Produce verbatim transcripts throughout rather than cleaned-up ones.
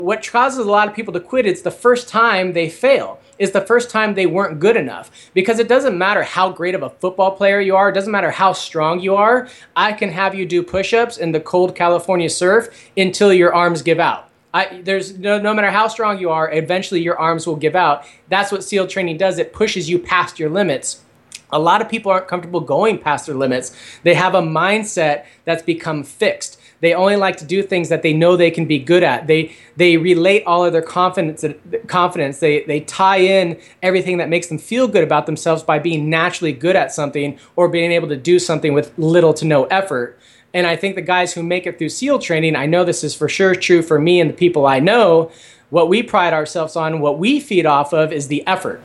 What causes a lot of people to quit, it's the first time they fail. It's the first time they weren't good enough. Because it doesn't matter how great of a football player you are. It doesn't matter how strong you are. I can have you do push-ups in the cold California surf until your arms give out. I, there's no, no matter how strong you are, eventually your arms will give out. That's what SEAL training does. It pushes you past your limits. A lot of people aren't comfortable going past their limits. They have a mindset that's become fixed. They only like to do things that they know they can be good at. They they relate all of their confidence. Confidence. They they tie in everything that makes them feel good about themselves by being naturally good at something or being able to do something with little to no effort. And I think the guys who make it through SEAL training, I know this is for sure true for me and the people I know, what we pride ourselves on, what we feed off of is the effort.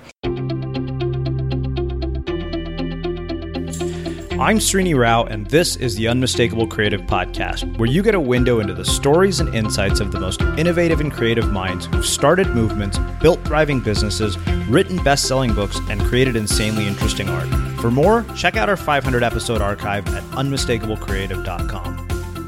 I'm Srini Rao, and this is the Unmistakable Creative Podcast, where you get a window into the stories and insights of the most innovative and creative minds who've started movements, built thriving businesses, written best-selling books, and created insanely interesting art. For more, check out our five hundred episode archive at unmistakable creative dot com.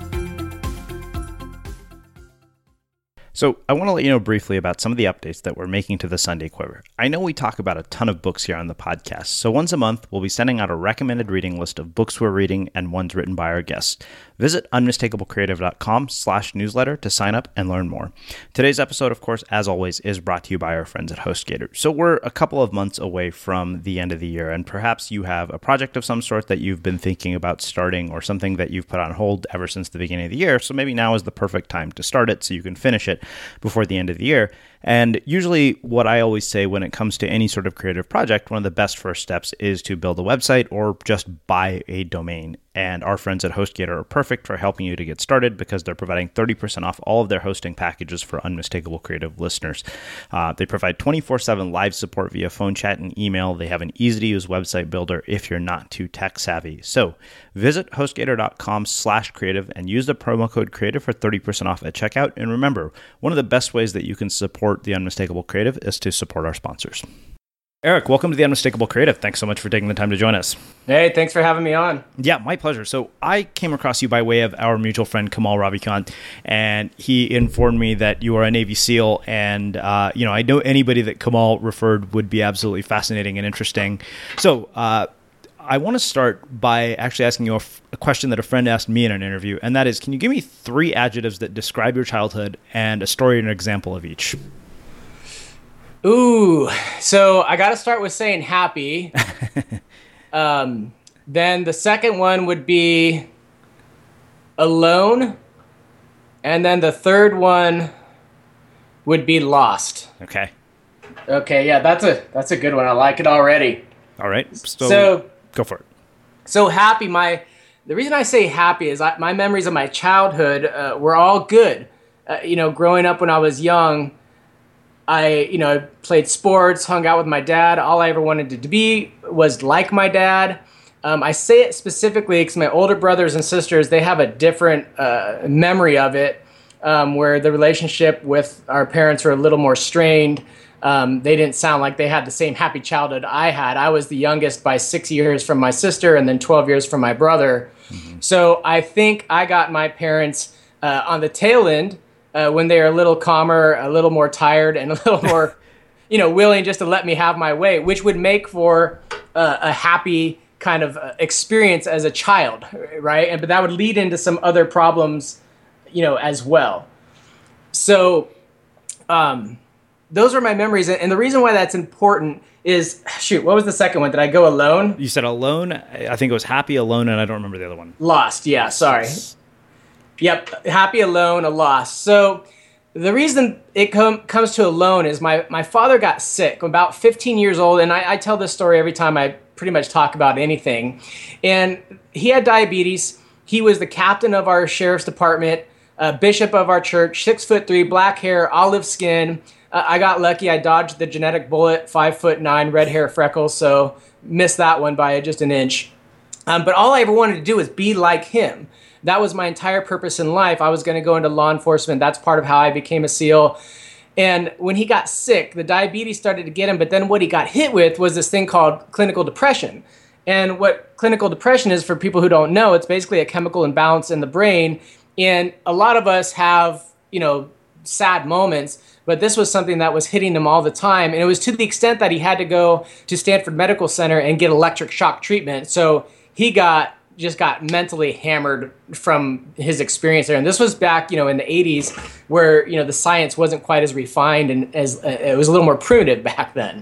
So I want to let you know briefly about some of the updates that we're making to the Sunday Quiver. I know we talk about a ton of books here on the podcast, so once a month we'll be sending out a recommended reading list of books we're reading and ones written by our guests. Visit unmistakable creative dot com slash newsletter to sign up and learn more. Today's episode, of course, as always, is brought to you by our friends at HostGator. So we're a couple of months away from the end of the year, and perhaps you have a project of some sort that you've been thinking about starting or something that you've put on hold ever since the beginning of the year, so maybe now is the perfect time to start it so you can finish it before the end of the year. And usually what I always say when it comes to any sort of creative project, one of the best first steps is to build a website or just buy a domain. And our friends at HostGator are perfect for helping you to get started because they're providing thirty percent off all of their hosting packages for Unmistakable Creative listeners. Uh, they provide twenty-four seven live support via phone chat and email. They have an easy-to-use website builder if you're not too tech savvy. So visit HostGator dot com slash creative and use the promo code creative for thirty percent off at checkout. And remember, one of the best ways that you can support the Unmistakable Creative is to support our sponsors. Eric, welcome to the Unmistakable Creative. Thanks so much for taking the time to join us. Hey, thanks for having me on. Yeah, my pleasure. So I came across you by way of our mutual friend, Kamal Ravikant, and he informed me that you are a Navy SEAL. And, uh, you know, I know anybody that Kamal referred would be absolutely fascinating and interesting. So uh, I want to start by actually asking you a, f- a question that a friend asked me in an interview, and that is, can you give me three adjectives that describe your childhood and a story and an example of each? Ooh, so I got to start with saying happy. um, then the second one would be alone. And then the third one would be lost. Okay. Okay, yeah, that's a that's a good one. I like it already. All right. So, so go for it. So happy, my the reason I say happy is I, my memories of my childhood uh, were all good. Uh, you know, growing up when I was young, I, you know, played sports, hung out with my dad. All I ever wanted to be was like my dad. Um, I say it specifically because my older brothers and sisters, they have a different uh, memory of it, um, where the relationship with our parents were a little more strained. Um, they didn't sound like they had the same happy childhood I had. I was the youngest by six years from my sister and then twelve years from my brother. Mm-hmm. So I think I got my parents uh, on the tail end, Uh, when they are a little calmer, a little more tired, and a little more, you know, willing just to let me have my way, which would make for uh, a happy kind of uh, experience as a child, right? And but that would lead into some other problems, you know, as well. So, um, those are my memories, and the reason why that's important is, shoot, what was the second one? Did I go alone? You said alone. I think it was happy, alone, and I don't remember the other one. Lost. Yeah, sorry. Yep, happy, alone, a loss. So the reason it com- comes to alone is my, my father got sick about fifteen years old, and I, I tell this story every time I pretty much talk about anything. And he had diabetes. He was the captain of our sheriff's department, uh, bishop of our church, six foot three, black hair, olive skin. Uh, I got lucky. I dodged the genetic bullet, five foot nine, red hair, freckles, so missed that one by just an inch. Um, but all I ever wanted to do was be like him. That was my entire purpose in life. I was going to go into law enforcement. That's part of how I became a SEAL. And when he got sick, the diabetes started to get him. But then what he got hit with was this thing called clinical depression. And what clinical depression is, for people who don't know, it's basically a chemical imbalance in the brain. And a lot of us have, you know, sad moments, but this was something that was hitting him all the time. And it was to the extent that he had to go to Stanford Medical Center and get electric shock treatment. So he got just got mentally hammered from his experience there. And this was back, you know, in the eighties where, you know, the science wasn't quite as refined and as uh, it was a little more primitive back then.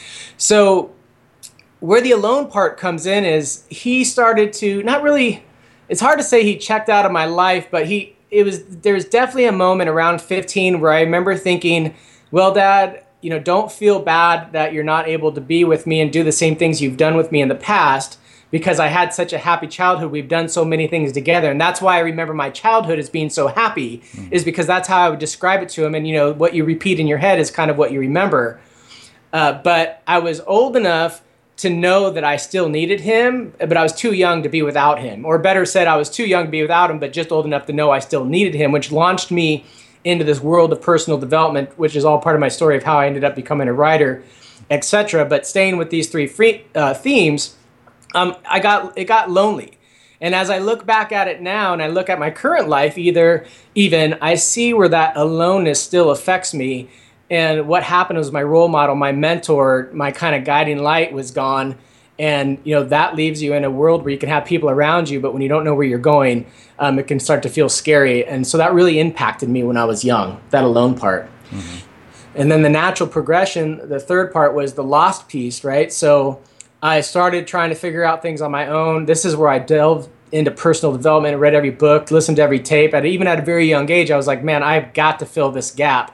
So where the alone part comes in is he started to not really, it's hard to say he checked out of my life, but he, it was, there was definitely a moment around fifteen where I remember thinking, well, Dad, you know, don't feel bad that you're not able to be with me and do the same things you've done with me in the past, because I had such a happy childhood. We've done so many things together. And that's why I remember my childhood as being so happy, mm. is because that's how I would describe it to him. And, you know, what you repeat in your head is kind of what you remember. Uh, but I was old enough to know that I still needed him, but I was too young to be without him. Or better said, I was too young to be without him, but just old enough to know I still needed him, which launched me into this world of personal development, which is all part of my story of how I ended up becoming a writer, et cetera. But staying with these three free, uh, themes, Um, I got it got lonely, and as I look back at it now, and I look at my current life, either even I see where that aloneness still affects me, and what happened was my role model, my mentor, my kind of guiding light was gone, and you know that leaves you in a world where you can have people around you, but when you don't know where you're going, um, it can start to feel scary, and so that really impacted me when I was young. That alone part, mm-hmm. And then the natural progression. The third part was the lost piece, right? So I started trying to figure out things on my own. This is where I delved into personal development, read every book, listened to every tape. And even at a very young age, I was like, man, I've got to fill this gap.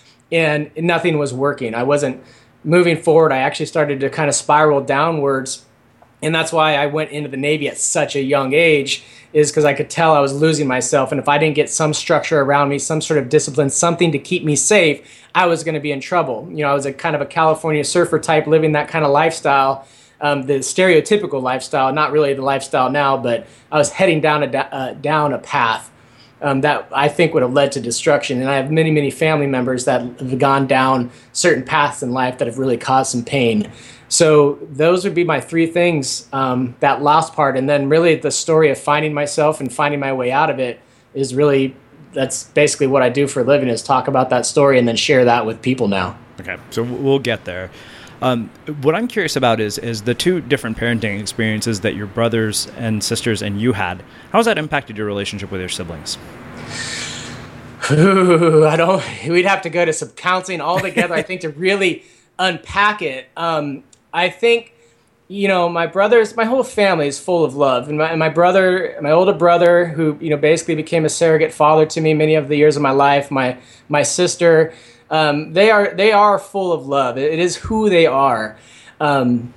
And nothing was working. I wasn't moving forward. I actually started to kind of spiral downwards. And that's why I went into the Navy at such a young age, is because I could tell I was losing myself. And if I didn't get some structure around me, some sort of discipline, something to keep me safe, I was going to be in trouble. You know, I was a kind of a California surfer type, living that kind of lifestyle. Um, the stereotypical lifestyle, not really the lifestyle now, but I was heading down a uh, down a path um, that I think would have led to destruction. And I have many, many family members that have gone down certain paths in life that have really caused some pain. So those would be my three things, um, that last part. And then really the story of finding myself and finding my way out of it is really, that's basically what I do for a living, is talk about that story and then share that with people now. Okay, so we'll get there. Um, what I'm curious about is is the two different parenting experiences that your brothers and sisters and you had. How has that impacted your relationship with your siblings? Ooh, I don't. We'd have to go to some counseling altogether, I think, to really unpack it. Um, I think, you know, my brothers, my whole family is full of love, and my, and my brother, my older brother, who you know basically became a surrogate father to me many of the years of my life. My my sister. Um, they are they are full of love. It is who they are. Um,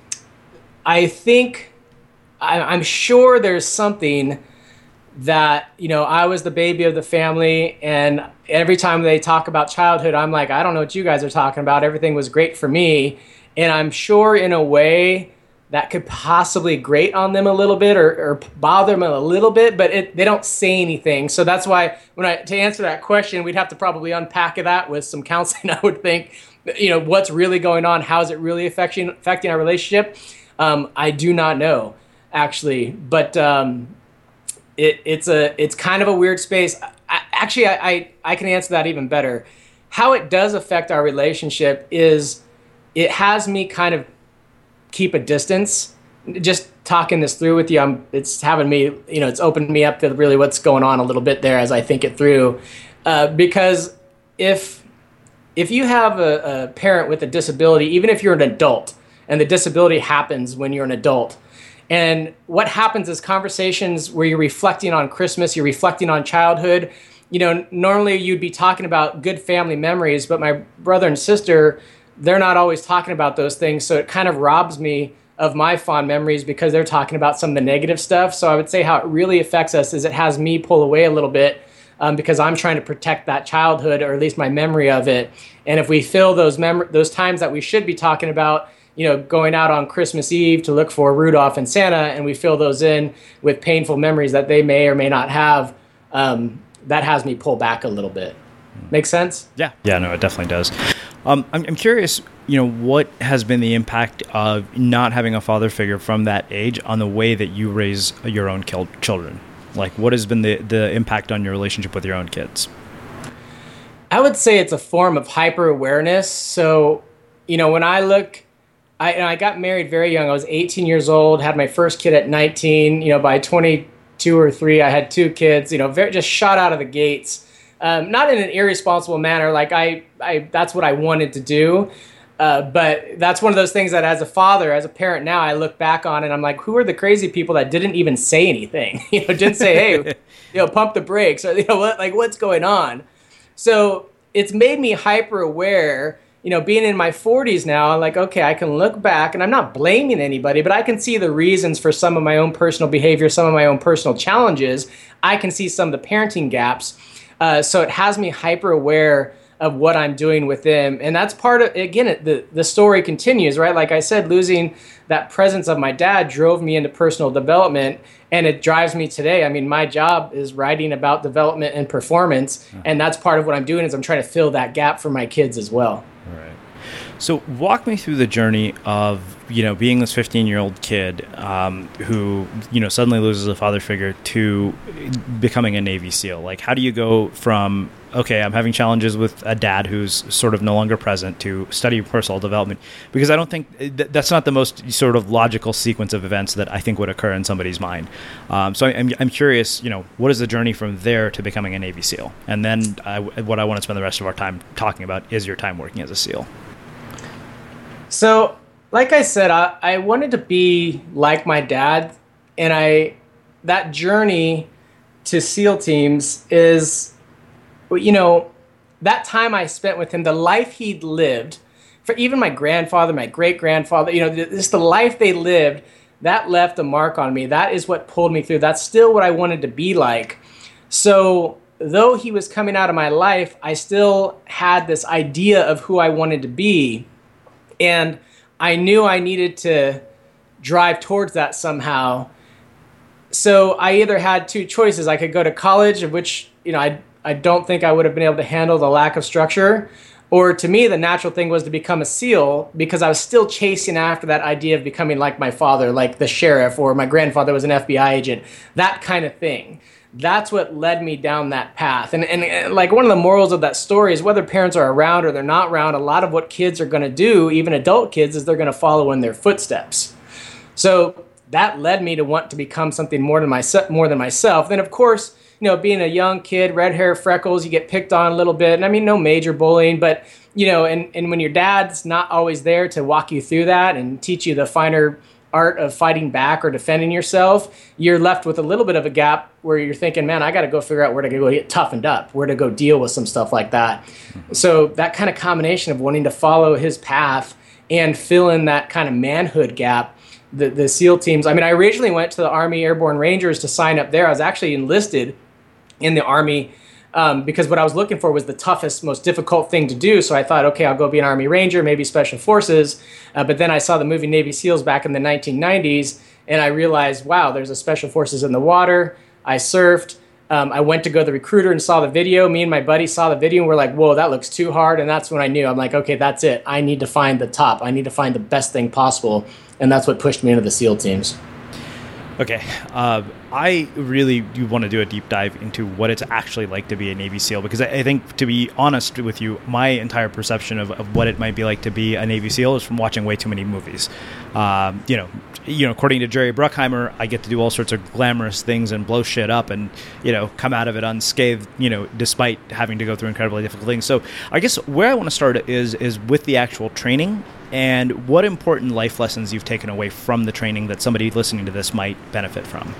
I think, I, I'm sure there's something that, you know, I was the baby of the family, and every time they talk about childhood, I'm like, I don't know what you guys are talking about. Everything was great for me. And I'm sure in a way that could possibly grate on them a little bit, or, or bother them a little bit, but it, they don't say anything. So that's why when I, to answer that question, we'd have to probably unpack that with some counseling, I would think. You know, what's really going on? How is it really affecting, affecting our relationship? Um, I do not know, actually, but um, it, it's a, it's kind of a weird space. I, actually, I, I, I can answer that even better. How it does affect our relationship is it has me kind of keep a distance. Just talking this through with you, I'm, it's having me, you know, it's opened me up to really what's going on a little bit there as I think it through. Uh, because if if you have a, a parent with a disability, even if you're an adult, and the disability happens when you're an adult, and what happens is conversations where you're reflecting on Christmas, you're reflecting on childhood. You know, normally you'd be talking about good family memories, but my brother and sister, they're not always talking about those things. So it kind of robs me of my fond memories because they're talking about some of the negative stuff. So I would say how it really affects us is it has me pull away a little bit um, because I'm trying to protect that childhood, or at least my memory of it. And if we fill those mem- those times that we should be talking about, you know, going out on Christmas Eve to look for Rudolph and Santa, and we fill those in with painful memories that they may or may not have, um, that has me pull back a little bit. Make sense? Yeah. Yeah, no, it definitely does. Um, I'm, I'm curious, you know, what has been the impact of not having a father figure from that age on the way that you raise your own children? Like, what has been the, the impact on your relationship with your own kids? I would say it's a form of hyper awareness. So, you know, when I look, I, and I got married very young. I was eighteen years old, had my first kid at nineteen. You know, by twenty-two or three, I had two kids, you know, very, just shot out of the gates. Um, not in an irresponsible manner. Like I, I, that's what I wanted to do. Uh, but that's one of those things that as a father, as a parent now, I look back on and I'm like, who are the crazy people that didn't even say anything? You know, didn't say, hey, you know, pump the brakes, or, you know, what, like what's going on? So it's made me hyper aware, you know, being in my forties now. I'm like, okay, I can look back, and I'm not blaming anybody, but I can see the reasons for some of my own personal behavior, some of my own personal challenges. I can see some of the parenting gaps. Uh, so it has me hyper aware of what I'm doing with them. And that's part of, again, it, the, the story continues, right? Like I said, losing that presence of my dad drove me into personal development, and it drives me today. I mean, my job is writing about development and performance, and that's part of what I'm doing is I'm trying to fill that gap for my kids as well. All right. So walk me through the journey of, you know, being this fifteen-year-old kid um, who, you know, suddenly loses a father figure to becoming a Navy SEAL. Like, how do you go from, okay, I'm having challenges with a dad who's sort of no longer present, to study personal development? Because I don't think th- that's not the most sort of logical sequence of events that I think would occur in somebody's mind. Um, so I'm, I'm curious, you know, what is the journey from there to becoming a Navy SEAL? And then I, what I want to spend the rest of our time talking about is your time working as a SEAL. So, like I said, I, I wanted to be like my dad, and I that journey to SEAL teams is, you know, that time I spent with him, the life he'd lived, for even my grandfather, my great-grandfather, you know, just the life they lived, that left a mark on me. That is what pulled me through. That's still what I wanted to be like. So though he was coming out of my life, I still had this idea of who I wanted to be. And I knew I needed to drive towards that somehow. So I either had two choices. I could go to college, of which, you know, I I don't think I would have been able to handle the lack of structure. Or to me, the natural thing was to become a SEAL, because I was still chasing after that idea of becoming like my father, like the sheriff, or my grandfather was an F B I agent, that kind of thing. That's what led me down that path. And, and, and like one of the morals of that story is whether parents are around or they're not around, a lot of what kids are going to do, even adult kids, is they're going to follow in their footsteps. So that led me to want to become something more than myself, more than myself. Then, of course, you know, being a young kid, red hair, freckles, you get picked on a little bit. And I mean, no major bullying, but, you know, and, and when your dad's not always there to walk you through that and teach you the finer art of fighting back or defending yourself, you're left with a little bit of a gap where you're thinking, man, I got to go figure out where to go get toughened up, where to go deal with some stuff like that. Mm-hmm. So that kind of combination of wanting to follow his path and fill in that kind of manhood gap, the, the SEAL teams. I mean, I originally went to the Army Airborne Rangers to sign up there. I was actually enlisted in the Army um, because what I was looking for was the toughest, most difficult thing to do. So I thought, okay, I'll go be an Army Ranger, maybe Special Forces. Uh, but then I saw the movie Navy SEALs back in the nineteen nineties, and I realized, wow, there's a Special Forces in the water. I surfed. Um, I went to go to the recruiter and saw the video. Me and my buddy saw the video, and we're like, whoa, that looks too hard. And that's when I knew. I'm like, okay, that's it. I need to find the top. I need to find the best thing possible. And that's what pushed me into the SEAL teams. Okay. Uh, I really do want to do a deep dive into what it's actually like to be a Navy SEAL, because I, I think, to be honest with you, my entire perception of, of what it might be like to be a Navy SEAL is from watching way too many movies. Um, you know, you know, according to Jerry Bruckheimer, I get to do all sorts of glamorous things and blow shit up and, you know, come out of it unscathed, you know, despite having to go through incredibly difficult things. So I guess where I want to start is is with the actual training, and what important life lessons you've taken away from the training that somebody listening to this might benefit from.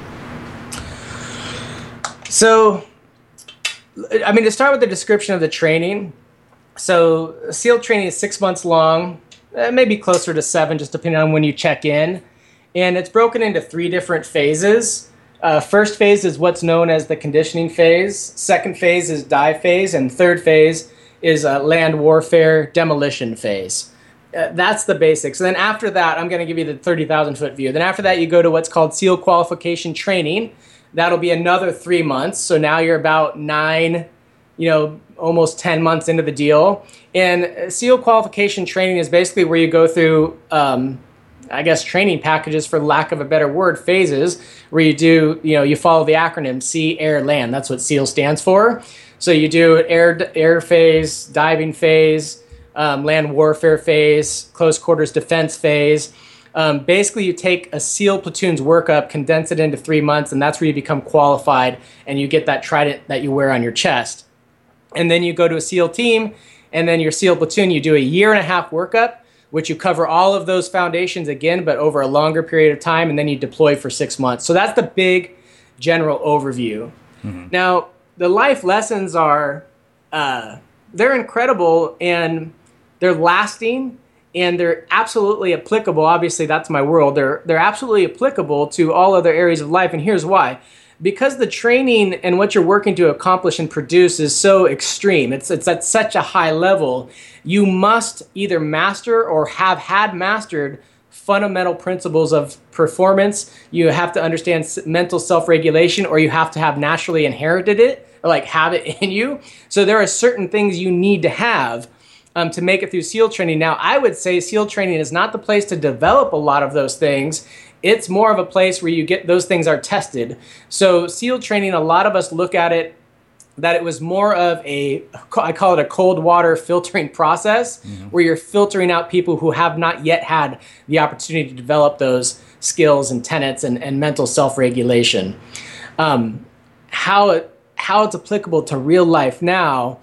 So, I mean, to start with the description of the training, so SEAL training is six months long, maybe closer to seven, just depending on when you check in. And it's broken into three different phases. Uh, first phase is what's known as the conditioning phase. Second phase is dive phase. And third phase is uh, land warfare demolition phase. Uh, that's the basics. And then after that, I'm going to give you the thirty thousand foot view. Then after that, you go to what's called SEAL qualification training. That'll be another three months. So now you're about nine, you know, almost ten months into the deal. And SEAL qualification training is basically where you go through, um, I guess, training packages, for lack of a better word, phases, where you do, you know, you follow the acronym Sea, Air, Land. That's what SEAL stands for. So you do air air phase, diving phase, um, land warfare phase, close quarters defense phase. Um, basically, you take a SEAL platoon's workup, condense it into three months, and that's where you become qualified, and you get that trident that you wear on your chest. And then you go to a SEAL team, and then your SEAL platoon, you do a year and a half workup, which you cover all of those foundations again, but over a longer period of time, and then you deploy for six months. So that's the big general overview. Mm-hmm. Now, the life lessons are, uh, they're incredible, and they're lasting, and they're absolutely applicable. Obviously, that's my world. They're they're absolutely applicable to all other areas of life, and here's why. Because the training and what you're working to accomplish and produce is so extreme, it's it's at such a high level, you must either master or have had mastered fundamental principles of performance. You have to understand mental self-regulation, or you have to have naturally inherited it, or like have it in you. So there are certain things you need to have um, to make it through SEAL training. Now, I would say SEAL training is not the place to develop a lot of those things. It's more of a place where you get those things are tested. So SEAL training, a lot of us look at it that it was more of a, I call it a cold water filtering process, mm-hmm. where you're filtering out people who have not yet had the opportunity to develop those skills and tenets and, and mental self-regulation. Um, how it, how it's applicable to real life now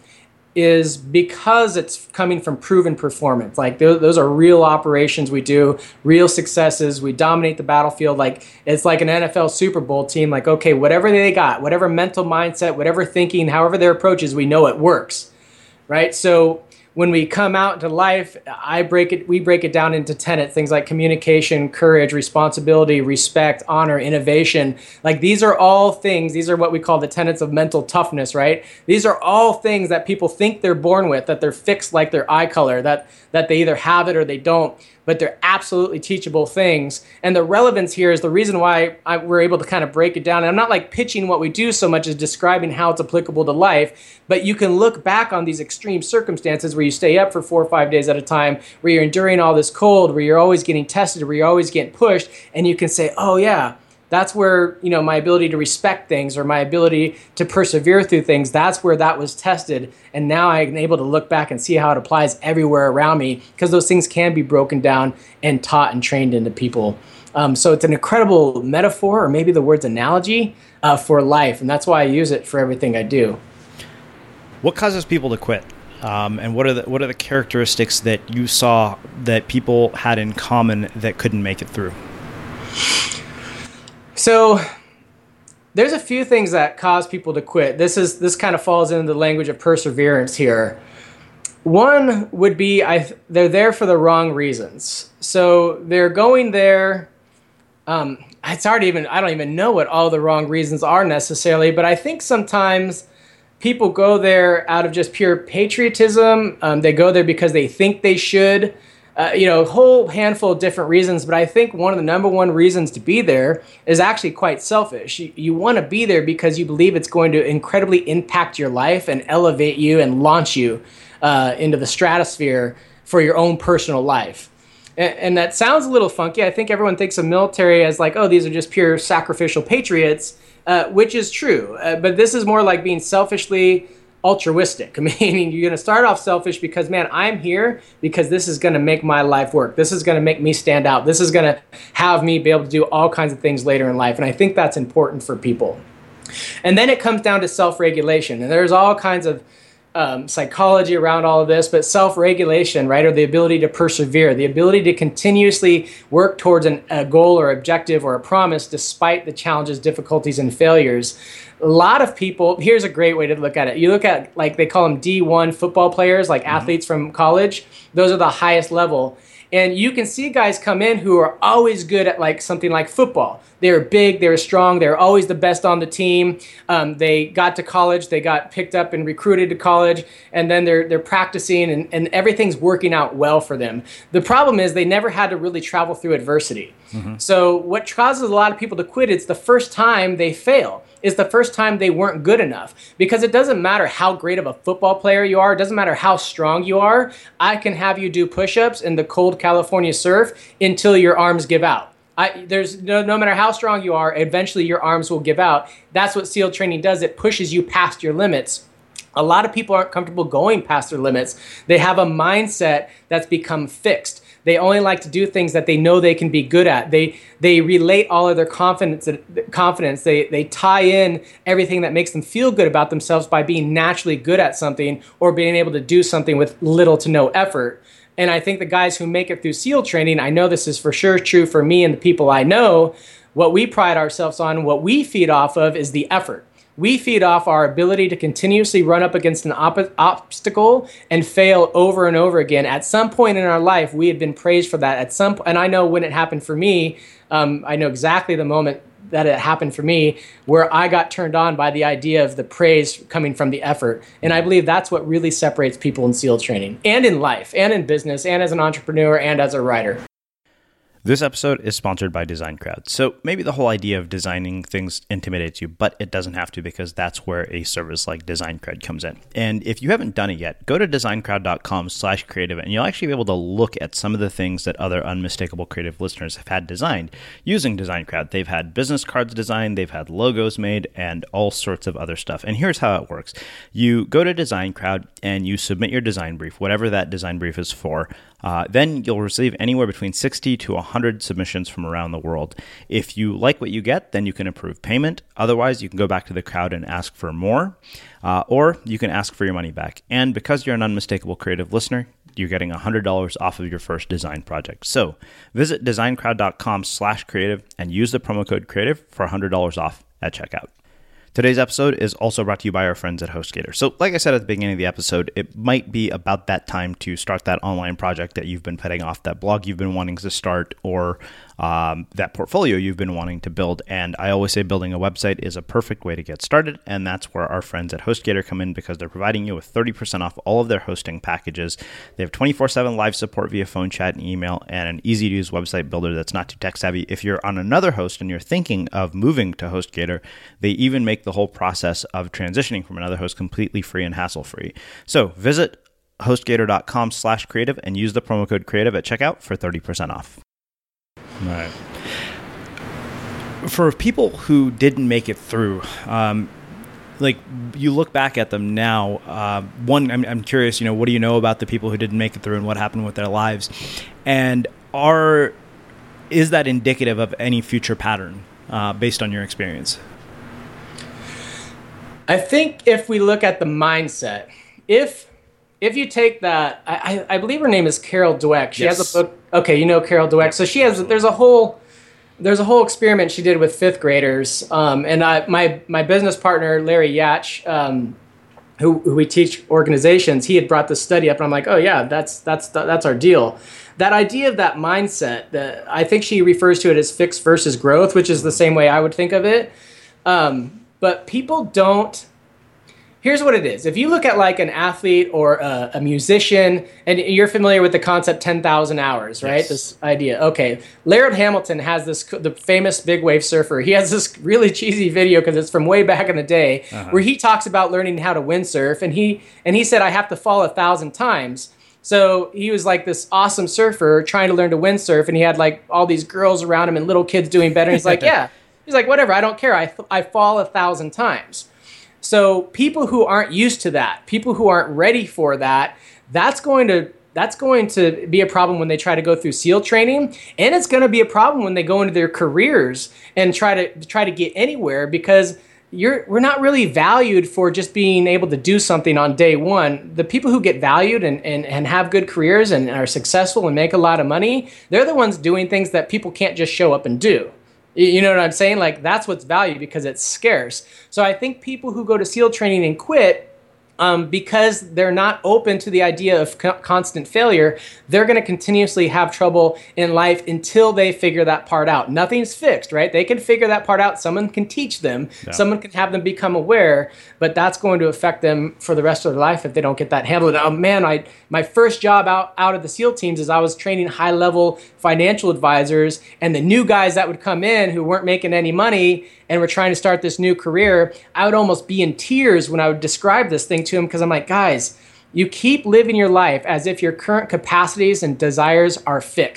is because it's coming from proven performance. Like those, those are real operations we do, real successes. We dominate the battlefield. Like it's like an N F L Super Bowl team. Like, okay, whatever they got, whatever mental mindset, whatever thinking, however their approach is, we know it works, right? So when we come out into life, I break it. We break it down into tenets, things like communication, courage, responsibility, respect, honor, innovation. Like these are all things. These are what we call the tenets of mental toughness, right? These are all things that people think they're born with, that they're fixed like their eye color, that that they either have it or they don't. But they're absolutely teachable things. And the relevance here is the reason why I, we're able to kind of break it down. And I'm not like pitching what we do so much as describing how it's applicable to life. But you can look back on these extreme circumstances where you stay up for four or five days at a time, where you're enduring all this cold, where you're always getting tested, where you're always getting pushed. And you can say, oh yeah, that's where, you know, my ability to respect things or my ability to persevere through things, that's where that was tested. And now I'm able to look back and see how it applies everywhere around me, because those things can be broken down and taught and trained into people. Um, so it's an incredible metaphor, or maybe the word's analogy, uh, for life. And that's why I use it for everything I do. What causes people to quit? Um, and what are the, what are the characteristics that you saw that people had in common that couldn't make it through? So there's a few things that cause people to quit. This is this kind of falls into the language of perseverance here. One would be I they're there for the wrong reasons. So they're going there. Um, it's hard to even I don't even know what all the wrong reasons are necessarily, but I think sometimes people go there out of just pure patriotism. Um, they go there because they think they should. Uh, you know, a whole handful of different reasons, but I think one of the number one reasons to be there is actually quite selfish. You, you want to be there because you believe it's going to incredibly impact your life and elevate you and launch you uh, into the stratosphere for your own personal life. And, and that sounds a little funky. I think everyone thinks of military as like, oh, these are just pure sacrificial patriots, uh, which is true. Uh, but this is more like being selfishly altruistic, meaning you're going to start off selfish because, man, I'm here because this is going to make my life work. This is going to make me stand out. This is going to have me be able to do all kinds of things later in life. And I think that's important for people. And then it comes down to self-regulation. And there's all kinds of um, psychology around all of this, but self-regulation, right, or the ability to persevere, the ability to continuously work towards an, a goal or objective or a promise despite the challenges, difficulties, and failures. A lot of people, here's a great way to look at it. You look at, like, they call them D one football players, like mm-hmm. athletes from college. Those are the highest level. And you can see guys come in who are always good at like something like football. They're big, they're strong, they're always the best on the team. Um, they got to college, they got picked up and recruited to college, and then they're they're practicing and, and everything's working out well for them. The problem is they never had to really travel through adversity. Mm-hmm. So what causes a lot of people to quit, it's the first time they fail. Is the first time they weren't good enough. Because it doesn't matter how great of a football player you are. It doesn't matter how strong you are. I can have you do push-ups in the cold California surf until your arms give out. I, there's no, no matter how strong you are, eventually your arms will give out. That's what SEAL training does. It pushes you past your limits. A lot of people aren't comfortable going past their limits. They have a mindset that's become fixed. They only like to do things that they know they can be good at. They they relate all of their confidence. Confidence. They they tie in everything that makes them feel good about themselves by being naturally good at something or being able to do something with little to no effort. And I think the guys who make it through SEAL training, I know this is for sure true for me and the people I know, what we pride ourselves on, what we feed off of is the effort. We feed off our ability to continuously run up against an op- obstacle and fail over and over again. At some point in our life, we had been praised for that. At some, and I know when it happened for me, um, I know exactly the moment that it happened for me, where I got turned on by the idea of the praise coming from the effort. And I believe that's what really separates people in SEAL training and in life and in business and as an entrepreneur and as a writer. This episode is sponsored by DesignCrowd. So maybe the whole idea of designing things intimidates you, but it doesn't have to, because that's where a service like DesignCrowd comes in. And if you haven't done it yet, go to designcrowd.com slash creative, and you'll actually be able to look at some of the things that other Unmistakable Creative listeners have had designed using DesignCrowd. They've had business cards designed, they've had logos made, and all sorts of other stuff. And here's how it works. You go to DesignCrowd and you submit your design brief, whatever that design brief is for. Uh, then you'll receive anywhere between sixty to one hundred submissions from around the world. If you like what you get, then you can approve payment. Otherwise, you can go back to the crowd and ask for more, uh, or you can ask for your money back. And because you're an Unmistakable Creative listener, you're getting one hundred dollars off of your first design project. So visit designcrowd.com slash creative and use the promo code creative for one hundred dollars off at checkout. Today's episode is also brought to you by our friends at HostGator. So like I said at the beginning of the episode, it might be about that time to start that online project that you've been putting off, that blog you've been wanting to start, or um, that portfolio you've been wanting to build. And I always say building a website is a perfect way to get started. And that's where our friends at HostGator come in, because they're providing you with thirty percent off all of their hosting packages. They have twenty-four seven live support via phone, chat, and email, and an easy-to-use website builder that's not too tech-savvy. If you're on another host and you're thinking of moving to HostGator, they even make the whole process of transitioning from another host completely free and hassle-free. So visit hostgator.com slash creative and use the promo code creative at checkout for thirty percent off. All right. For people who didn't make it through, um, like you look back at them now, uh, one, I'm, I'm curious, you know, what do you know about the people who didn't make it through and what happened with their lives? And are, is that indicative of any future pattern uh, based on your experience? I think if we look at the mindset, if if you take that, I, I believe her name is Carol Dweck. She yes. has a book. Okay, you know Carol Dweck. So she has. There's a whole there's a whole experiment she did with fifth graders. Um, and I, my my business partner Larry Yatch, um, who, who we teach organizations, he had brought this study up, and I'm like, oh yeah, that's that's that's our deal. That idea of that mindset, that I think she refers to it as fixed versus growth, which is the same way I would think of it. Um, But people don't, here's what it is. If you look at like an athlete or a, a musician, and you're familiar with the concept ten thousand hours, right? Yes. This idea. Okay. Laird Hamilton has this, the famous big wave surfer. He has this really cheesy video because it's from way back in the day uh-huh. where he talks about learning how to windsurf. And he, and he said, I have to fall a thousand times. So he was like this awesome surfer trying to learn to windsurf. And he had like all these girls around him and little kids doing better. And he's like, yeah. He's like, whatever, I don't care. I, th- I fall a thousand times. So people who aren't used to that, people who aren't ready for that, that's going to that's going to be a problem when they try to go through SEAL training, and it's going to be a problem when they go into their careers and try to try to get anywhere, because you're we're not really valued for just being able to do something on day one. The people who get valued and, and, and have good careers and are successful and make a lot of money, they're the ones doing things that people can't just show up and do. You know what I'm saying? Like, that's what's valued because it's scarce. So I think people who go to SEAL training and quit um, because they're not open to the idea of co- constant failure, they're going to continuously have trouble in life until they figure that part out. Nothing's fixed, right? They can figure that part out. Someone can teach them. Yeah. Someone can have them become aware, but that's going to affect them for the rest of their life if they don't get that handled. Oh, man, I my first job out, out of the SEAL teams is I was training high-level financial advisors, and the new guys that would come in who weren't making any money and were trying to start this new career, I would almost be in tears when I would describe this thing to them, because I'm like, guys, you keep living your life as if your current capacities and desires are fixed.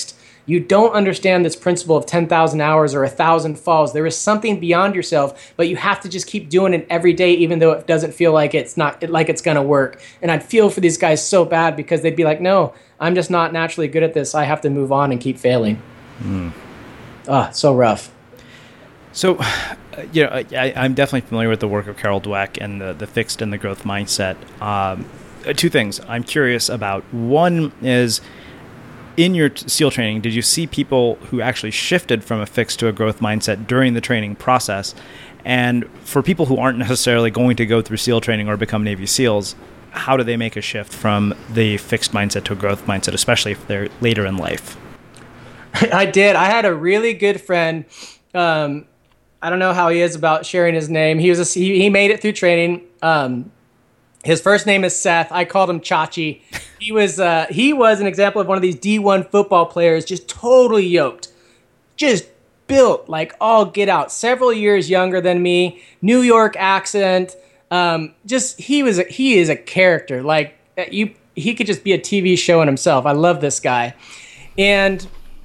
you don't understand this principle of ten thousand hours or one thousand falls. There is something beyond yourself, but you have to just keep doing it every day, even though it doesn't feel like it's not like it's going to work. And I'd feel for these guys so bad because they'd be like, no, I'm just not naturally good at this. I have to move on and keep failing. Mm. Oh, so rough. So, uh, you know, I, I'm definitely familiar with the work of Carol Dweck and the, the fixed and the growth mindset. Um, two things I'm curious about. One is, in your SEAL training, did you see people who actually shifted from a fixed to a growth mindset during the training process? And for people who aren't necessarily going to go through SEAL training or become Navy SEALs, how do they make a shift from the fixed mindset to a growth mindset, especially if they're later in life? I did. I had a really good friend. Um, I don't know how he is about sharing his name. He was a, he, he made it through training. Um, his first name is Seth. I called him Chachi. He was uh, he was an example of one of these D one football players, just totally yoked, just built like all get out. Several years younger than me, New York accent. Um, just he was a, he is a character. Like you, he could just be a T V show in himself. I love this guy, and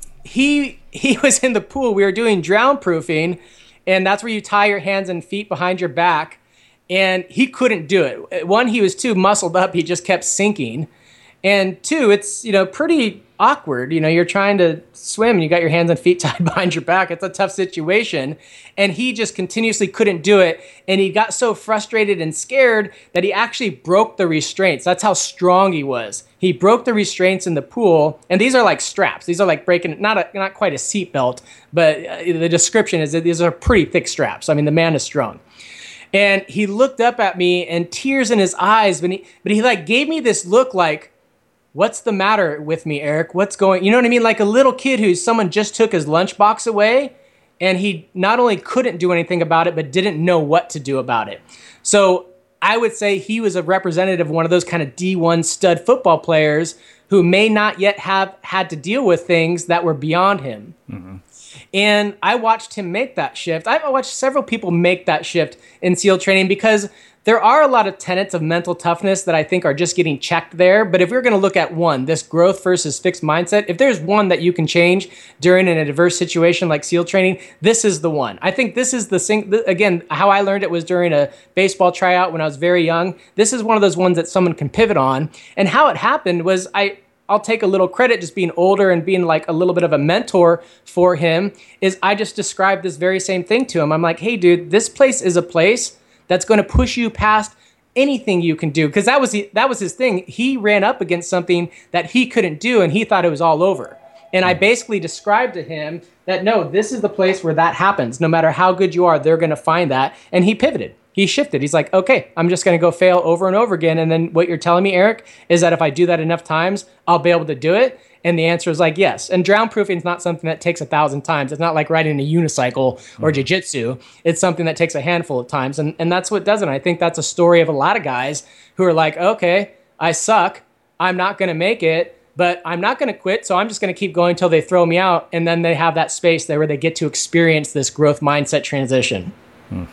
he he was in the pool. We were doing drown proofing, and that's where you tie your hands and feet behind your back. And he couldn't do it. One, he was too muscled up. He just kept sinking. And two, it's, you know, pretty awkward. You know, you're trying to swim and you got your hands and feet tied behind your back. It's a tough situation. And he just continuously couldn't do it. And he got so frustrated and scared that he actually broke the restraints. That's how strong he was. He broke the restraints in the pool. And these are like straps. These are like breaking, not a, not quite a seatbelt, but the description is that these are pretty thick straps. I mean, the man is strong. And he looked up at me and tears in his eyes, but he, but he like gave me this look like, what's the matter with me, Eric? What's going, you know what I mean? Like a little kid who someone just took his lunchbox away and he not only couldn't do anything about it, but didn't know what to do about it. So I would say he was a representative of one of those kind of D one stud football players who may not yet have had to deal with things that were beyond him. Mm-hmm. And I watched him make that shift. I've watched several people make that shift in SEAL training because there are a lot of tenets of mental toughness that I think are just getting checked there. But if we're going to look at one, this growth versus fixed mindset, if there's one that you can change during an adverse situation like SEAL training, this is the one. I think this is the thing. Again, how I learned it was during a baseball tryout when I was very young. This is one of those ones that someone can pivot on. And how it happened was I... I'll take a little credit just being older and being like a little bit of a mentor for him, is I just described this very same thing to him. I'm like, hey, dude, this place is a place that's going to push you past anything you can do. Because that was the, that was his thing. He ran up against something that he couldn't do, and he thought it was all over. And I basically described to him that, no, this is the place where that happens. No matter how good you are, they're going to find that. And he pivoted. He shifted. He's like, okay, I'm just going to go fail over and over again. And then what you're telling me, Eric, is that if I do that enough times, I'll be able to do it. And the answer is like, yes. And drown proofing is not something that takes a thousand times. It's not like riding a unicycle or mm-hmm. jiu-jitsu. It's something that takes a handful of times. And, and that's what does it. I think that's a story of a lot of guys who are like, okay, I suck. I'm not going to make it, but I'm not going to quit. So I'm just going to keep going until they throw me out. And then they have that space there where they get to experience this growth mindset transition. Hmm.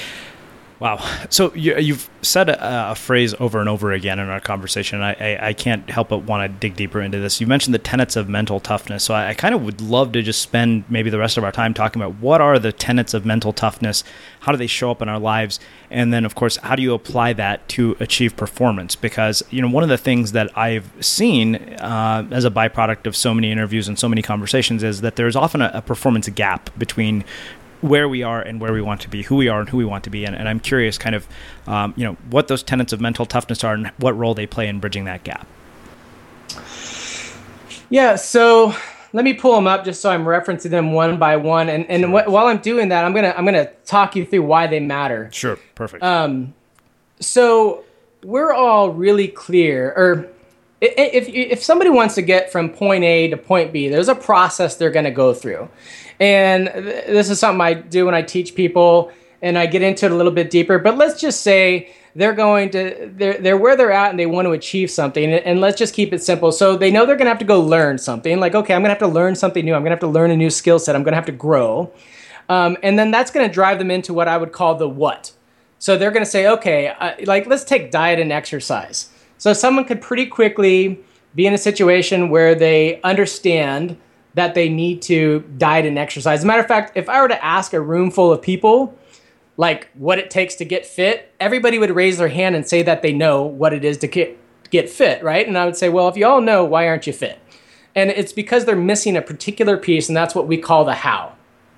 Wow. So you, you've said a, a phrase over and over again in our conversation. I, I, I can't help but want to dig deeper into this. You mentioned the tenets of mental toughness. So I, I kind of would love to just spend maybe the rest of our time talking about what are the tenets of mental toughness? How do they show up in our lives? And then, of course, how do you apply that to achieve performance? Because, you know, one of the things that I've seen uh, as a byproduct of so many interviews and so many conversations is that there's often a, a performance gap between where we are and where we want to be, who we are and who we want to be. And, and I'm curious kind of, um, you know, what those tenets of mental toughness are and what role they play in bridging that gap. Yeah, so let me pull them up just so I'm referencing them one by one. And, and sure. wh- while I'm doing that, I'm going to I'm gonna talk you through why they matter. Sure, perfect. Um, so we're all really clear, or if, if somebody wants to get from point A to point B, there's a process they're going to go through. And this is something I do when I teach people, and I get into it a little bit deeper. But let's just say they're going to, they're, they're where they're at and they want to achieve something. And let's just keep it simple. So they know they're going to have to go learn something. Like, okay, I'm going to have to learn something new. I'm going to have to learn a new skill set. I'm going to have to grow. Um, and then that's going to drive them into what I would call the what. So they're going to say, okay, uh, like let's take diet and exercise. So someone could pretty quickly be in a situation where they understand that they need to diet and exercise. As a matter of fact, if I were to ask a room full of people, like what it takes to get fit, everybody would raise their hand and say that they know what it is to get, get fit, right? And I would say, well, if you all know, why aren't you fit? And it's because they're missing a particular piece, and that's what we call the how.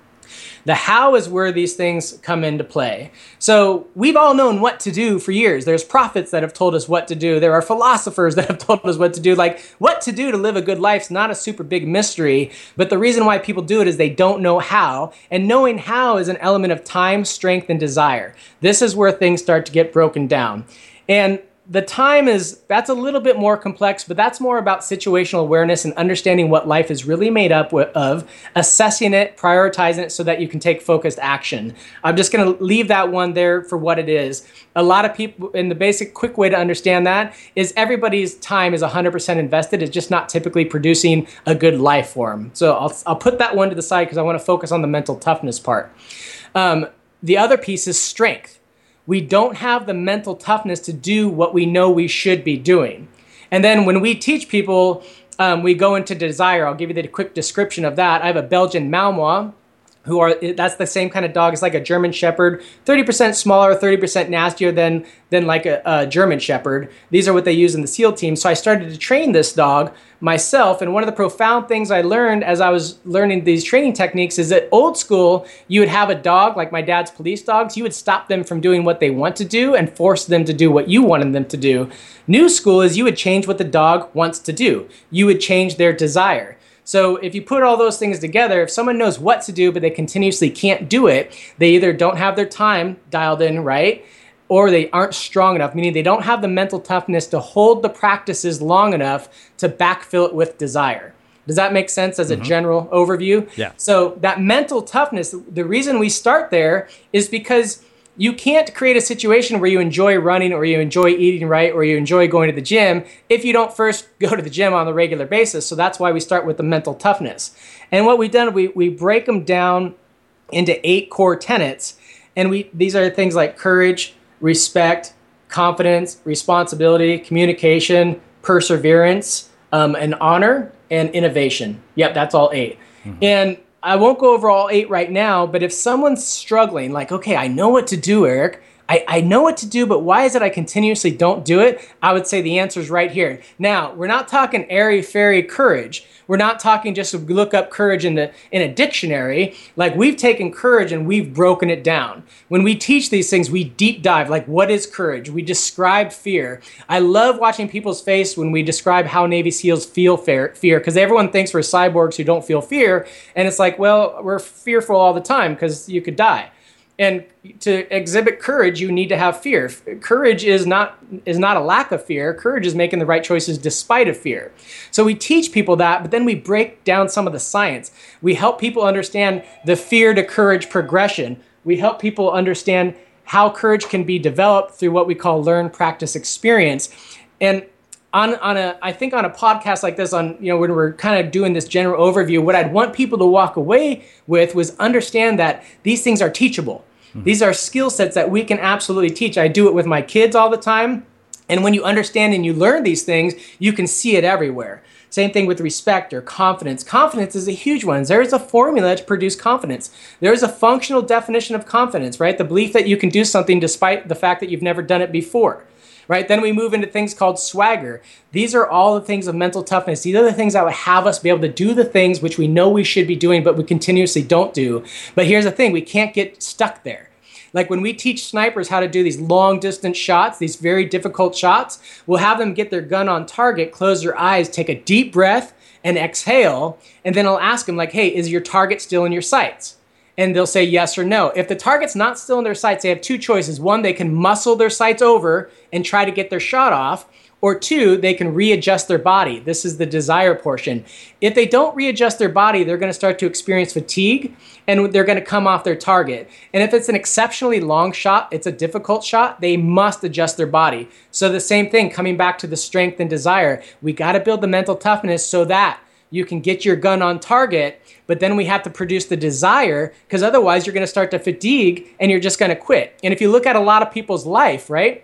The how is where these things come into play. So we've all known what to do for years. There's prophets that have told us what to do. There are philosophers that have told us what to do. Like, what to do to live a good life is not a super big mystery, but the reason why people do it is they don't know how. And knowing how is an element of time, strength, and desire. This is where things start to get broken down. And the time is, that's a little bit more complex, but that's more about situational awareness and understanding what life is really made up of, assessing it, prioritizing it so that you can take focused action. I'm just going to leave that one there for what it is. A lot of people, and the basic quick way to understand that is everybody's time is one hundred percent invested. It's just not typically producing a good life for them. So I'll, I'll put that one to the side because I want to focus on the mental toughness part. Um, the other piece is strength. We don't have the mental toughness to do what we know we should be doing. And then when we teach people, um, we go into desire. I'll give you the quick description of that. I have a Belgian Malinois, who are, that's the same kind of dog. It's like a German Shepherd, thirty percent smaller, thirty percent nastier than, than like a, a German Shepherd. These are what they use in the SEAL team. So I started to train this dog myself. And one of the profound things I learned as I was learning these training techniques is that old school, you would have a dog, like my dad's police dogs, you would stop them from doing what they want to do and force them to do what you wanted them to do. New school is you would change what the dog wants to do. You would change their desire. So if you put all those things together, if someone knows what to do, but they continuously can't do it, they either don't have their time dialed in right, or they aren't strong enough, meaning they don't have the mental toughness to hold the practices long enough to backfill it with desire. Does that make sense as a mm-hmm. general overview? Yeah. So that mental toughness, the reason we start there is because you can't create a situation where you enjoy running or you enjoy eating right or you enjoy going to the gym if you don't first go to the gym on a regular basis. So that's why we start with the mental toughness. And what we've done, we, we break them down into eight core tenets. And we these are things like courage, respect, confidence, responsibility, communication, perseverance, um, and honor, and innovation. Yep, that's all eight. Mm-hmm. And I won't go over all eight right now, but if someone's struggling, like, okay, I know what to do, Eric. I, I know what to do, but why is it I continuously don't do it? I would say the answer is right here. Now, we're not talking airy-fairy courage. We're not talking just to look up courage in, the, in a dictionary. Like, we've taken courage and we've broken it down. When we teach these things, we deep dive. Like, what is courage? We describe fear. I love watching people's face when we describe how Navy SEALs feel fear, because everyone thinks we're cyborgs who don't feel fear. And it's like, well, we're fearful all the time because you could die. And to exhibit courage, you need to have fear. Courage is not is not a lack of fear. Courage is making the right choices despite of fear. So we teach people that, but then we break down some of the science. We help people understand the fear to courage progression. We help people understand how courage can be developed through what we call learn, practice, experience. And on on a I think on a podcast like this, on you know when we're kind of doing this general overview, what I'd want people to walk away with was understand that these things are teachable. Mm-hmm. These are skill sets that we can absolutely teach. I do it with my kids all the time. And when you understand and you learn these things, you can see it everywhere. Same thing with respect or confidence. Confidence is a huge one. There is a formula to produce confidence. There is a functional definition of confidence, right? The belief that you can do something despite the fact that you've never done it before. Right? Then we move into things called swagger. These are all the things of mental toughness. These are the things that would have us be able to do the things which we know we should be doing, but we continuously don't do. But here's the thing, we can't get stuck there. Like when we teach snipers how to do these long distance shots, these very difficult shots, we'll have them get their gun on target, close their eyes, take a deep breath and exhale. And then I'll ask them like, hey, is your target still in your sights? And they'll say yes or no. If the target's not still in their sights, they have two choices. One, they can muscle their sights over and try to get their shot off. Or two, they can readjust their body. This is the desire portion. If they don't readjust their body, they're going to start to experience fatigue and they're going to come off their target. And if it's an exceptionally long shot, it's a difficult shot, they must adjust their body. So the same thing, coming back to the strength and desire, we got to build the mental toughness so that you can get your gun on target, but then we have to produce the desire because otherwise you're going to start to fatigue and you're just going to quit. And if you look at a lot of people's life, right?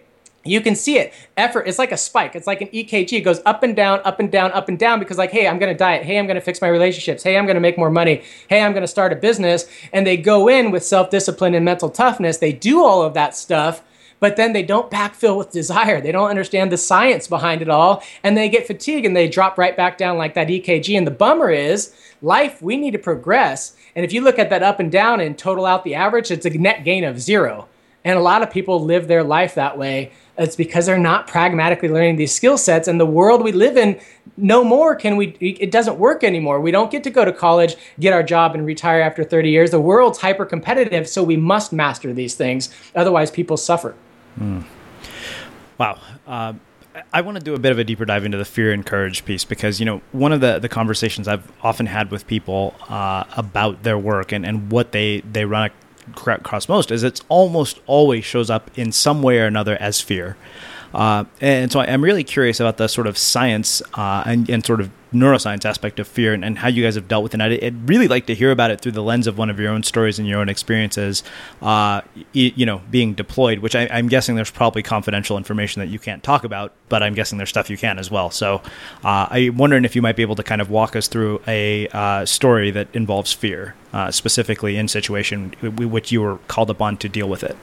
You can see it. Effort, it's like a spike. It's like an E K G. It goes up and down, up and down, up and down because like, hey, I'm going to diet. Hey, I'm going to fix my relationships. Hey, I'm going to make more money. Hey, I'm going to start a business. And they go in with self-discipline and mental toughness. They do all of that stuff, but then they don't backfill with desire. They don't understand the science behind it all. And they get fatigued and they drop right back down like that E K G. And the bummer is life, we need to progress. And if you look at that up and down and total out the average, it's a net gain of zero. And a lot of people live their life that way. It's because they're not pragmatically learning these skill sets. And the world we live in, no more can we, it doesn't work anymore. We don't get to go to college, get our job, and retire after thirty years. The world's hyper competitive, so we must master these things. Otherwise, people suffer. Mm. Wow. Uh, I want to do a bit of a deeper dive into the fear and courage piece because, you know, one of the, the conversations I've often had with people uh, about their work and, and what they, they run across most is it's almost always shows up in some way or another as fear. Uh, and so I'm really curious about the sort of science uh, and, and sort of neuroscience aspect of fear and, and how you guys have dealt with it. And I'd, I'd really like to hear about it through the lens of one of your own stories and your own experiences, uh, you, you know, being deployed, which I, I'm guessing there's probably confidential information that you can't talk about, but I'm guessing there's stuff you can as well. So uh, I'm wondering if you might be able to kind of walk us through a uh, story that involves fear, uh, specifically in situation w- which you were called upon to deal with it.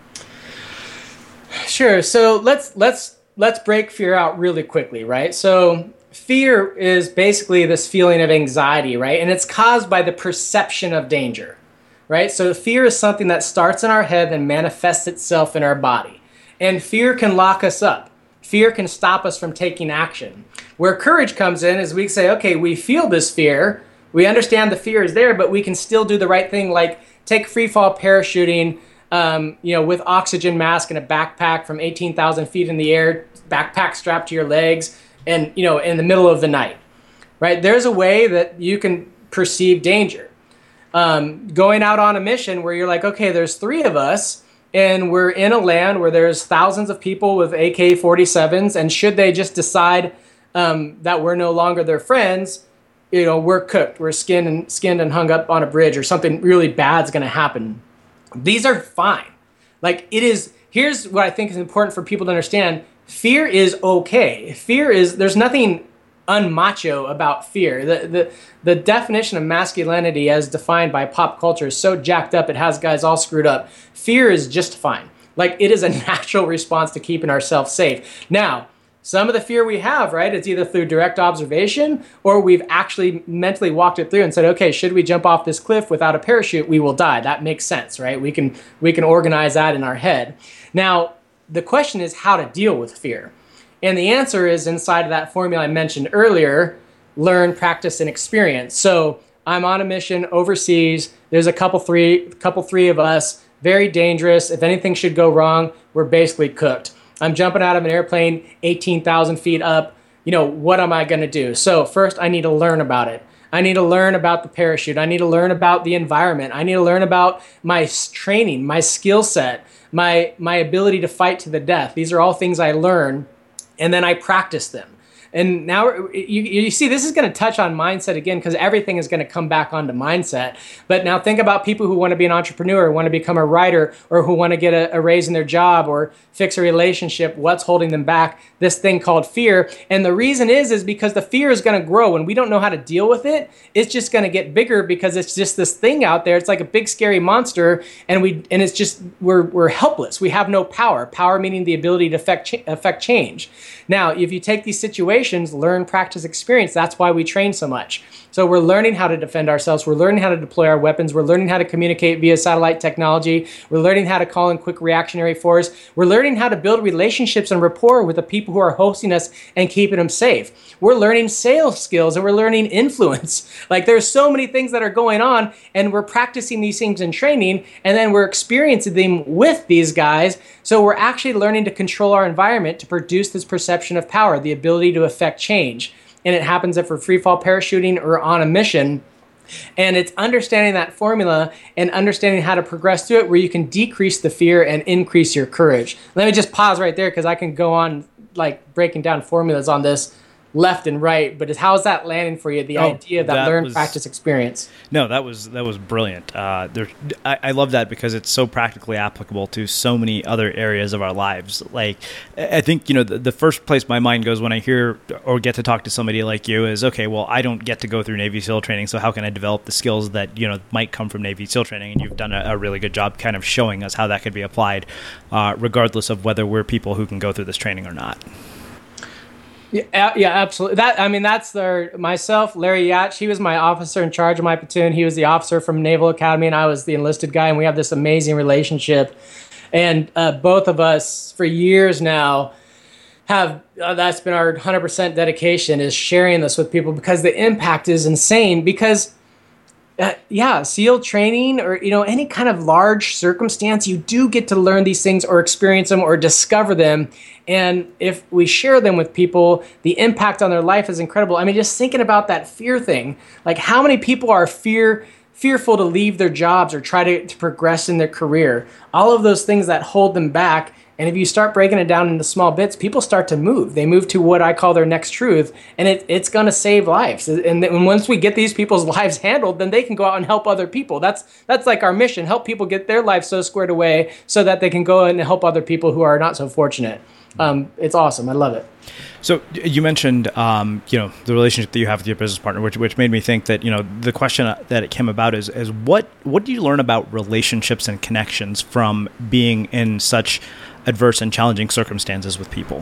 Sure. So let's let's let's break fear out really quickly, right? So fear is basically this feeling of anxiety, right? And it's caused by the perception of danger, right? So fear is something that starts in our head and manifests itself in our body. And fear can lock us up. Fear can stop us from taking action. Where courage comes in is we say, okay, we feel this fear. We understand the fear is there, but we can still do the right thing, like take free fall parachuting, Um, you know, with oxygen mask and a backpack from eighteen thousand feet in the air, backpack strapped to your legs, and, you know, in the middle of the night, right? There's a way that you can perceive danger. Um, going out on a mission where you're like, okay, there's three of us, and we're in a land where there's thousands of people with A K forty-sevens, and should they just decide um, that we're no longer their friends, you know, we're cooked, we're skinned and skinned and hung up on a bridge, or something really bad's going to happen. These are fine. Like it is, here's what I think is important for people to understand. Fear is okay. Fear is, there's nothing unmacho about fear. The, the, the definition of masculinity as defined by pop culture is so jacked up, it has guys all screwed up. Fear is just fine. Like it is a natural response to keeping ourselves safe. Now, some of the fear we have, right, it's either through direct observation or we've actually mentally walked it through and said, okay, should we jump off this cliff without a parachute, we will die. That makes sense, right? We can we can organize that in our head. Now, the question is how to deal with fear. And the answer is inside of that formula I mentioned earlier, learn, practice, and experience. So I'm on a mission overseas. There's a couple three, couple three of us, very dangerous. If anything should go wrong, we're basically cooked. I'm jumping out of an airplane eighteen thousand feet up. You know, what am I going to do? So first, I need to learn about it. I need to learn about the parachute. I need to learn about the environment. I need to learn about my training, my skill set, my, my ability to fight to the death. These are all things I learn, and then I practice them. And now you, you see, this is going to touch on mindset again because everything is going to come back onto mindset. But now think about people who want to be an entrepreneur, want to become a writer, or who want to get a, a raise in their job or fix a relationship. What's holding them back? This thing called fear. And the reason is, is because the fear is going to grow and we don't know how to deal with it. It's just going to get bigger because it's just this thing out there. It's like a big scary monster, and we and it's just we're we're helpless. We have no power. Power meaning the ability to affect ch- affect change. Now, if you take these situations, learn, practice, experience, that's why we train so much. So we're learning how to defend ourselves. We're learning how to deploy our weapons. We're learning how to communicate via satellite technology. We're learning how to call in quick reactionary force. We're learning how to build relationships and rapport with the people who are hosting us and keeping them safe. We're learning sales skills and we're learning influence. Like there's so many things that are going on, and we're practicing these things in training, and then we're experiencing them with these guys. So we're actually learning to control our environment to produce this perception of power, the ability to affect change. And it happens if we're free fall parachuting or on a mission. And it's understanding that formula and understanding how to progress through it where you can decrease the fear and increase your courage. Let me just pause right there because I can go on like breaking down formulas on this left and right, but how's that landing for you? The oh, idea of that, that learn, was, practice, experience. No, that was that was brilliant. Uh, there, I, I love that because it's so practically applicable to so many other areas of our lives. Like, I think you know the, the first place my mind goes when I hear or get to talk to somebody like you is, okay, well, I don't get to go through Navy SEAL training, so how can I develop the skills that you know might come from Navy SEAL training? And you've done a, a really good job, kind of showing us how that could be applied, uh, regardless of whether we're people who can go through this training or not. Yeah, yeah, absolutely. That I mean, that's the myself, Larry Yatch. He was my officer in charge of my platoon. He was the officer from Naval Academy, and I was the enlisted guy. And we have this amazing relationship. And uh, both of us, for years now, have uh, that's been our one hundred percent dedication is sharing this with people because the impact is insane. Because Uh, yeah, SEAL training or, you know, any kind of large circumstance, you do get to learn these things or experience them or discover them. And if we share them with people, the impact on their life is incredible. I mean, just thinking about that fear thing, like how many people are fear fearful to leave their jobs or try to, to progress in their career, all of those things that hold them back. And if you start breaking it down into small bits, people start to move. They move to what I call their next truth, and it, it's going to save lives. And then once we get these people's lives handled, then they can go out and help other people. That's that's like our mission, help people get their lives so squared away so that they can go and help other people who are not so fortunate. Um, it's awesome. I love it. So you mentioned, um, you know, the relationship that you have with your business partner, which which made me think that, you know, the question that it came about is, is what what do you learn about relationships and connections from being in such adverse and challenging circumstances with people?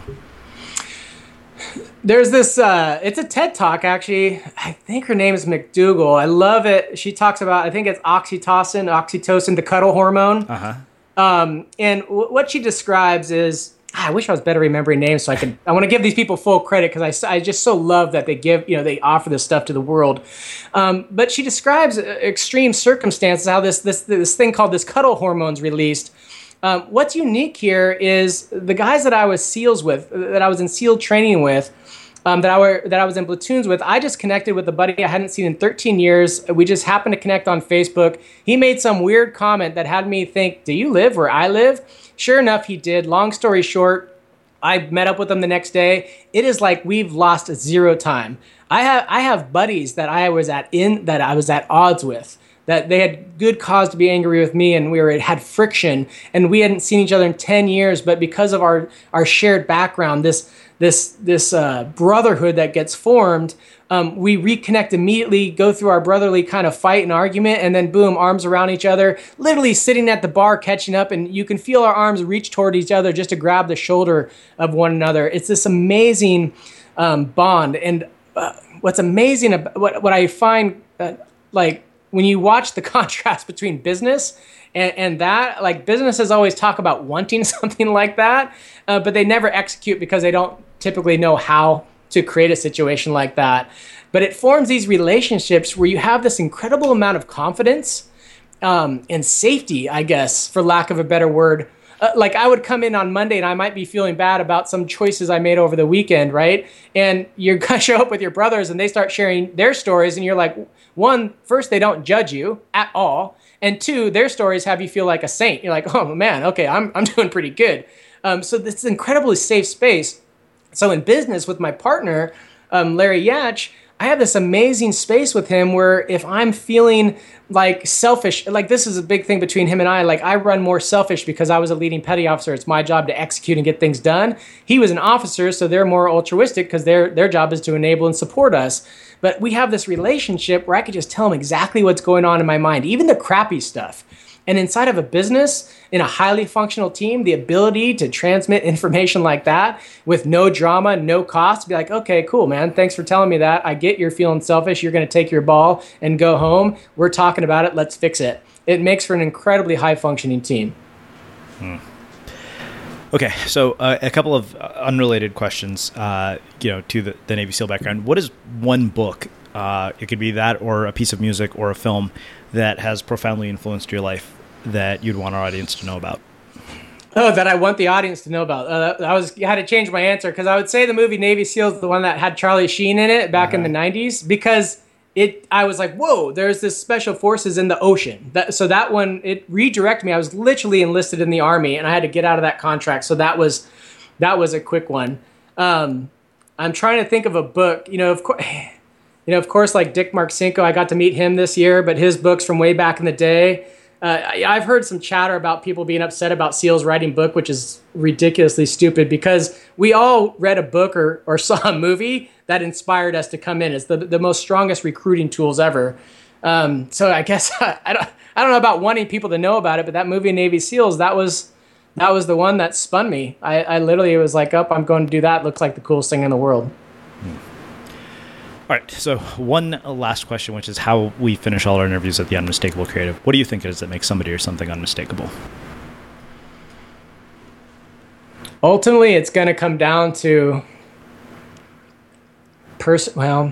There's this, uh, it's a TED Talk, actually. I think her name is McDougall. I love it. She talks about, I think it's oxytocin, oxytocin, the cuddle hormone. Uh-huh. Um, and w- what she describes is, I wish I was better remembering names so I could, I want to give these people full credit because I, I just so love that they give, you know, they offer this stuff to the world. Um, but she describes extreme circumstances, how this, this, this thing called this cuddle hormone is released. Um, what's unique here is the guys that I was SEALs with, that I was in SEAL training with, um, that I were that I was in platoons with. I just connected with a buddy I hadn't seen in thirteen years. We just happened to connect on Facebook. He made some weird comment that had me think, "Do you live where I live?" Sure enough, he did. Long story short, I met up with him the next day. It is like we've lost zero time. I have I have buddies that I was at in that I was at odds with, that they had good cause to be angry with me, and we were had friction, and we hadn't seen each other in ten years, but because of our, our shared background, this this this uh, brotherhood that gets formed, um, we reconnect immediately, go through our brotherly kind of fight and argument, and then boom, arms around each other, literally sitting at the bar catching up, and you can feel our arms reach toward each other just to grab the shoulder of one another. It's this amazing um, bond, and uh, what's amazing about what what I find uh, like. when you watch the contrast between business and, and that, like businesses always talk about wanting something like that, uh, but they never execute because they don't typically know how to create a situation like that. But it forms these relationships where you have this incredible amount of confidence um, and safety, I guess, for lack of a better word. Uh, like I would come in on Monday and I might be feeling bad about some choices I made over the weekend, right? And you're going to show up with your brothers and they start sharing their stories and you're like, one, first, they don't judge you at all. And two, their stories have you feel like a saint. You're like, oh man, okay, I'm I'm doing pretty good. Um, so this is an incredibly safe space. So in business with my partner, um, Larry Yatch, I have this amazing space with him where if I'm feeling like selfish, like this is a big thing between him and I, like I run more selfish because I was a leading petty officer. It's my job to execute and get things done. He was an officer, so they're more altruistic because their their job is to enable and support us. But we have this relationship where I could just tell him exactly what's going on in my mind, even the crappy stuff. And inside of a business, in a highly functional team, the ability to transmit information like that with no drama, no cost, be like, okay, cool, man. Thanks for telling me that. I get you're feeling selfish. You're going to take your ball and go home. We're talking about it. Let's fix it. It makes for an incredibly high functioning team. Hmm. Okay, so uh, a couple of unrelated questions, uh, you know, to the, the Navy SEAL background. What is one book, uh, it could be that or a piece of music or a film, that has profoundly influenced your life that you'd want our audience to know about? Oh, that I want the audience to know about. Uh, I was I had to change my answer because I would say the movie Navy SEALs, the one that had Charlie Sheen in it back uh-huh. in the nineties, because it I was like, whoa, there's this special forces in the ocean. That, so that one, it redirected me. I was literally enlisted in the Army and I had to get out of that contract. So that was that was a quick one. Um, I'm trying to think of a book. You know, of course, you know, of course, like Dick Marcinko, I got to meet him this year, but his books from way back in the day. Uh, I've heard some chatter about people being upset about SEALs writing book, which is ridiculously stupid because we all read a book or, or saw a movie that inspired us to come in. It's the the most strongest recruiting tools ever. Um, so I guess I don't I don't know about wanting people to know about it, but that movie Navy SEALs, that was that was the one that spun me. I, I literally was like, "Up, oh, I'm going to do that. It looks like the coolest thing in the world." Hmm. All right, so one last question, which is how we finish all our interviews at the Unmistakable Creative. What do you think it is that makes somebody or something unmistakable? Ultimately, it's going to come down to pers- well,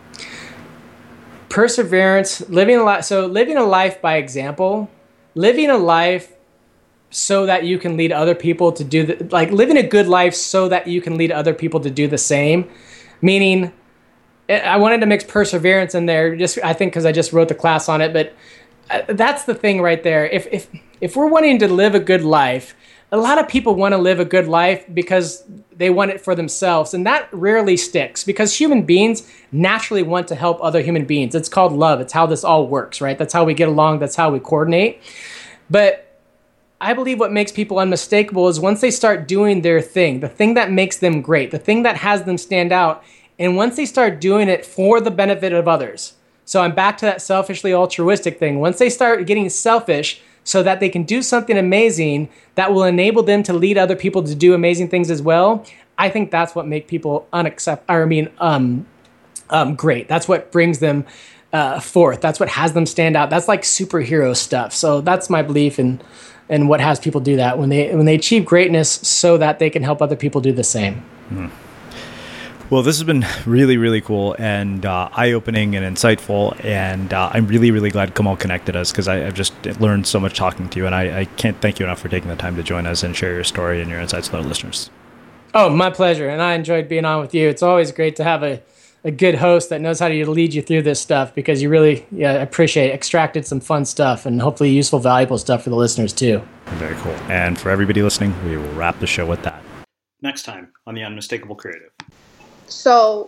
perseverance, living a life. So living a life by example, living a life so that you can lead other people to do the, like living a good life so that you can lead other people to do the same, meaning I wanted to mix perseverance in there, just I think because I just wrote the class on it. But that's the thing right there. If if if we're wanting to live a good life, a lot of people want to live a good life because they want it for themselves, and that rarely sticks because human beings naturally want to help other human beings. It's called love. It's how this all works, right? That's how we get along. That's how we coordinate. But I believe what makes people unmistakable is once they start doing their thing, the thing that makes them great, the thing that has them stand out. And once they start doing it for the benefit of others, so I'm back to that selfishly altruistic thing. Once they start getting selfish so that they can do something amazing that will enable them to lead other people to do amazing things as well, I think that's what makes people unaccept. Or I mean, um, um, great. That's what brings them uh, forth. That's what has them stand out. That's like superhero stuff. So that's my belief in and what has people do that when they when they achieve greatness so that they can help other people do the same. Mm. Well, this has been really, really cool and uh, eye-opening and insightful, and uh, I'm really, really glad Kamal connected us because I've just learned so much talking to you, and I, I can't thank you enough for taking the time to join us and share your story and your insights with our listeners. Oh, my pleasure, and I enjoyed being on with you. It's always great to have a, a good host that knows how to lead you through this stuff because you really yeah, appreciate it. Extracted some fun stuff and hopefully useful, valuable stuff for the listeners too. Very cool. And for everybody listening, we will wrap the show with that. Next time on The Unmistakable Creative. So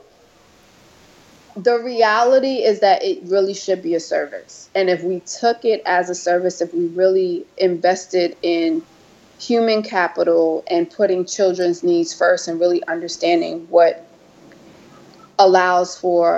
the reality is that it really should be a service. And if we took it as a service, if we really invested in human capital and putting children's needs first and really understanding what allows for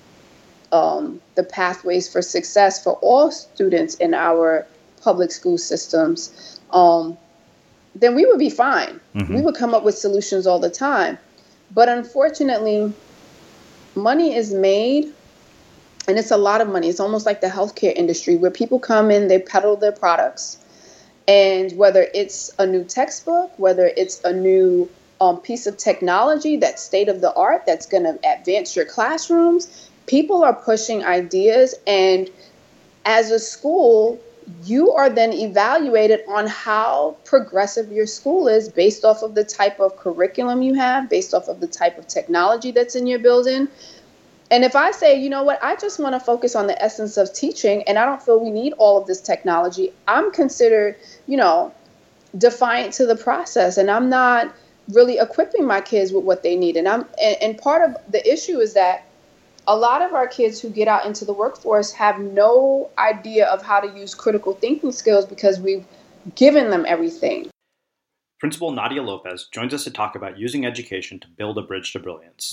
um, the pathways for success for all students in our public school systems, um, then we would be fine. Mm-hmm. We would come up with solutions all the time. But unfortunately, money is made, and it's a lot of money. It's almost like the healthcare industry where people come in, they peddle their products. And whether it's a new textbook, whether it's a new um, piece of technology that's state of the art, that's going to advance your classrooms, people are pushing ideas. And as a school, you are then evaluated on how progressive your school is based off of the type of curriculum you have, based off of the type of technology that's in your building. And if I say, you know what, I just want to focus on the essence of teaching and I don't feel we need all of this technology, I'm considered, you know, defiant to the process, and I'm not really equipping my kids with what they need. And I'm and, and part of the issue is that a lot of our kids who get out into the workforce have no idea of how to use critical thinking skills because we've given them everything. Principal Nadia Lopez joins us to talk about using education to build a bridge to brilliance.